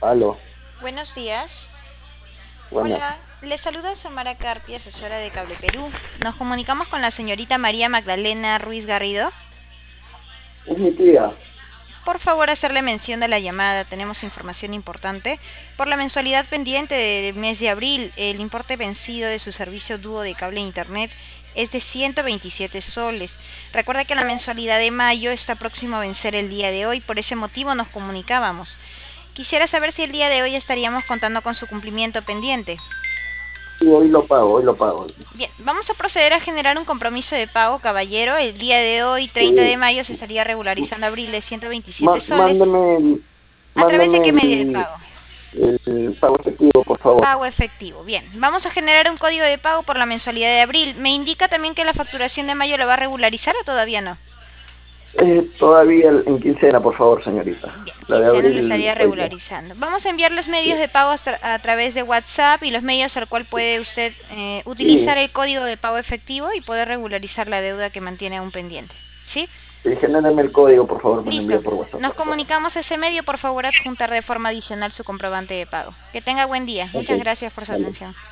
Aló, Buenos días. buenas. Hola, le saluda Samara Carpi, asesora de Cable Perú. Nos comunicamos con la señorita María Magdalena Ruiz Garrido. Es mi tía. Por favor, hacerle mención de la llamada. Tenemos información importante. Por la mensualidad pendiente del mes de abril, el importe vencido de su servicio dúo de cable e internet es de 127 soles. Recuerda que la mensualidad de mayo está próximo a vencer el día de hoy. Por ese motivo nos comunicábamos. Quisiera saber si el día de hoy estaríamos contando con su cumplimiento pendiente. Sí, hoy lo pago, hoy lo pago. Bien, vamos a proceder a generar un compromiso de pago, caballero. El día de hoy, 30 de Sí, mayo, se estaría regularizando abril de 127 soles. mándeme, ¿A través de mándeme qué medio de pago? el pago efectivo, por favor. Pago efectivo. Bien, vamos a generar un código de pago por la mensualidad de abril. ¿Me indica también que la facturación de mayo la va a regularizar o todavía no? Todavía en quincena, por favor, señorita. Bien, La de quincena lo abril estaría hoy día. regularizando. Vamos a enviar los medios Sí, de pago a través de WhatsApp y los medios al cual puede usted utilizar sí, el código de pago efectivo y poder regularizar la deuda que mantiene aún pendiente. ¿Sí? sí, genérame el código, por favor, me lo Listo. envíe por WhatsApp, Nos por favor. comunicamos a ese medio. Por favor, adjuntar de forma adicional su comprobante de pago. Que tenga buen día. Ok, Muchas gracias por su vale. atención.